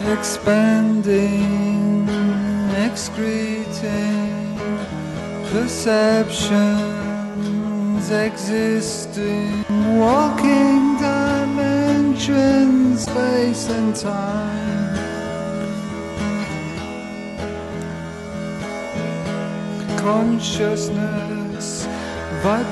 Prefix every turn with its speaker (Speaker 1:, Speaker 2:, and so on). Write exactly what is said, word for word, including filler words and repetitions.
Speaker 1: expanding, excreting, perceptions existing, walking dimensions, space and time. Consciousness, vibration.